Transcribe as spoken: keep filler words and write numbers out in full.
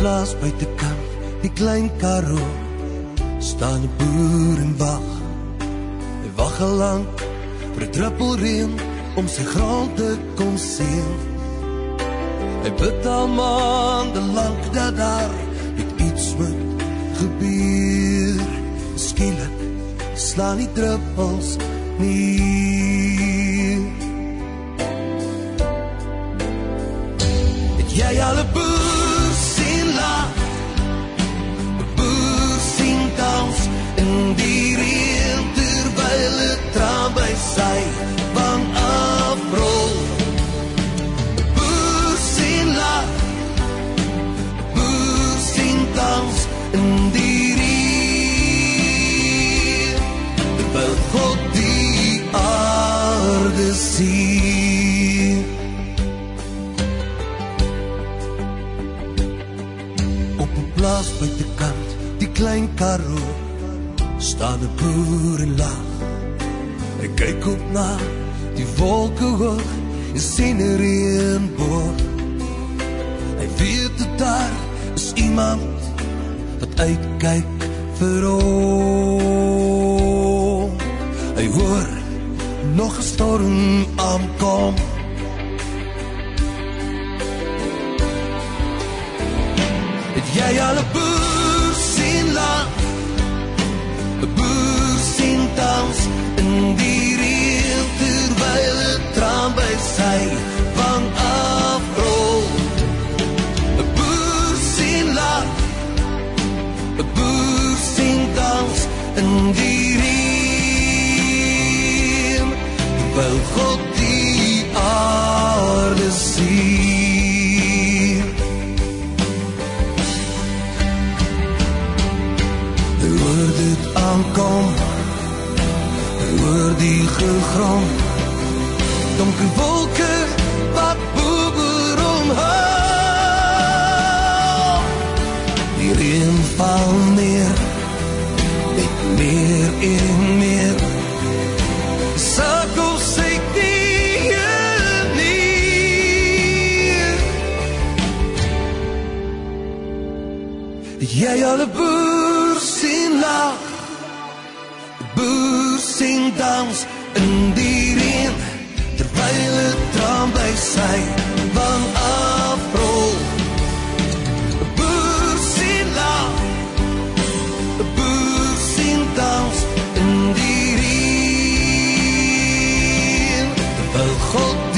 plaas buitekant, die klein Karoo, staan 'n boer en wag. Hy wag al lank vir 'n druppel reën om sy grond te kon sien. Hy bid al maande lank dat daar met iets moet gebeur. Skielik slaan die druppels neer. Het jy al 'n boer sien lag? 'n Boer sien dans in die reën terwyl 'n traan by sy wang afrol. 'n Boer sien lag, 'n boer sien dans in die reën terwyl God die aarde sien. Op 'n plaas buitekant, die klein Karoo, staan 'n boer en lag. Hy kyk op na die wolke hoog en sien 'n reënboog. Hy weet dat daar is iemand wat uitkyk vir hom. Hy hoor nog 'n storm aankom. Het jy al 'n boer sien lag? 'n Boer sien dans in die reën terwyl 'n traan by sy wang afrol. 'n Boer sien lag, 'n boer sien dans in die reën terwyl God die aarde sien. Hy hoor dit aankom, hy hoor die gegrom, donker wolke wat boer omhou. Die reën val neer, met meer en meer, sakkel sy knieë neer. Het jy al 'n boer sien lag? 'n Boer sien dans in die reën terwyl 'n traan by sy wang afrol. 'n Boer sien lag, 'n boer sien dans in die reën terwyl God